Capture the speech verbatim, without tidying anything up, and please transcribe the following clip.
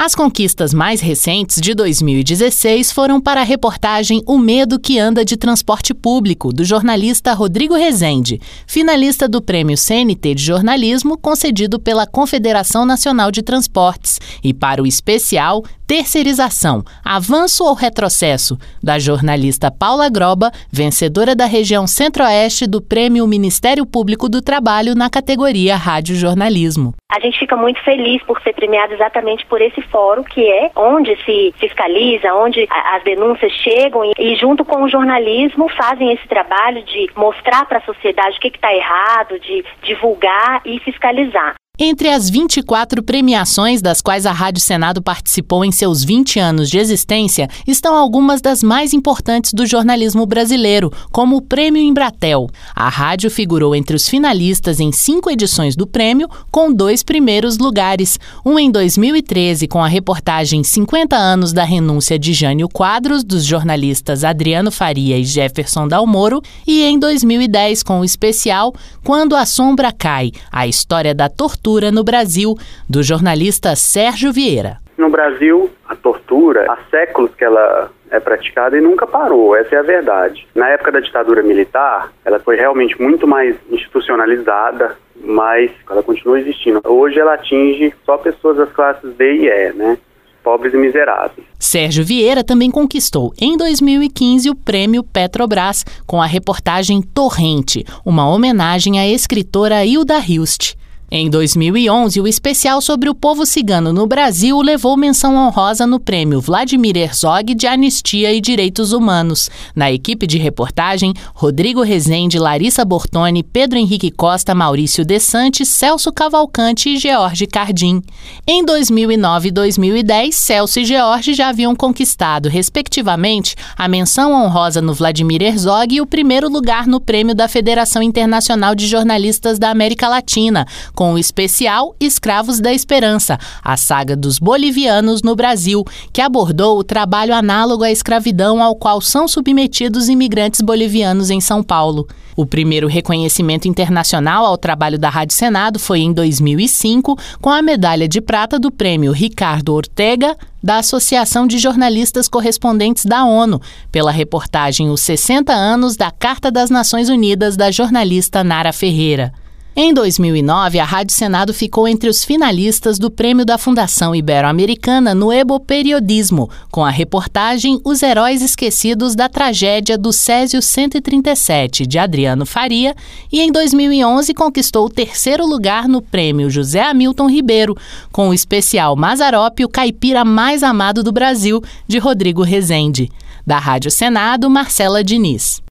As conquistas mais recentes de dois mil e dezesseis foram para a reportagem O Medo que Anda de Transporte Público, do jornalista Rodrigo Rezende, finalista do Prêmio C N T de Jornalismo, concedido pela Confederação Nacional de Transportes, e para o especial Terceirização, Avanço ou Retrocesso, da jornalista Paula Groba, vencedora da região Centro-Oeste do Prêmio Ministério Público do Trabalho na categoria Rádio Jornalismo. A gente fica muito feliz por ser premiado exatamente por esse fórum, que é onde se fiscaliza, onde as denúncias chegam e, e junto com o jornalismo, fazem esse trabalho de mostrar para a sociedade o que está errado, de divulgar e fiscalizar. Entre as vinte e quatro premiações das quais a Rádio Senado participou em seus vinte anos de existência, estão algumas das mais importantes do jornalismo brasileiro, como o Prêmio Embratel. A rádio figurou entre os finalistas em cinco edições do prêmio, com dois primeiros lugares. Um em dois mil e treze, com a reportagem cinquenta anos da renúncia de Jânio Quadros, dos jornalistas Adriano Faria e Jefferson Dalmoro, e em dois mil e dez, com o especial Quando a Sombra Cai, a história da tortura no Brasil, do jornalista Sérgio Vieira. No Brasil, a tortura, há séculos que ela é praticada e nunca parou, essa é a verdade. Na época da ditadura militar, ela foi realmente muito mais institucionalizada, mas ela continua existindo. Hoje ela atinge só pessoas das classes B e E, né? Pobres e miseráveis. Sérgio Vieira também conquistou, em dois mil e quinze, o Prêmio Petrobras, com a reportagem Torrente, uma homenagem à escritora Hilda Hilst. Em dois mil e onze, o especial sobre o povo cigano no Brasil levou menção honrosa no prêmio Vladimir Herzog de Anistia e Direitos Humanos. Na equipe de reportagem, Rodrigo Rezende, Larissa Bortoni, Pedro Henrique Costa, Maurício Dessantes, Celso Cavalcante e George Cardim. Em dois mil e nove e dois mil e dez, Celso e George já haviam conquistado, respectivamente, a menção honrosa no Vladimir Herzog e o primeiro lugar no prêmio da Federação Internacional de Jornalistas da América Latina, com o especial Escravos da Esperança, a saga dos bolivianos no Brasil, que abordou o trabalho análogo à escravidão ao qual são submetidos imigrantes bolivianos em São Paulo. O primeiro reconhecimento internacional ao trabalho da Rádio Senado foi em dois mil e cinco, com a medalha de prata do prêmio Ricardo Ortega, da Associação de Jornalistas Correspondentes da ONU, pela reportagem Os sessenta anos da Carta das Nações Unidas, da jornalista Nara Ferreira. Em dois mil e nove, a Rádio Senado ficou entre os finalistas do Prêmio da Fundação Ibero-Americana no Heboperiodismo, com a reportagem Os Heróis Esquecidos da Tragédia do Césio cento e trinta e sete, de Adriano Faria, e em dois mil e onze conquistou o terceiro lugar no Prêmio José Hamilton Ribeiro, com o especial Mazzaropi, o caipira mais amado do Brasil, de Rodrigo Rezende. Da Rádio Senado, Marcela Diniz.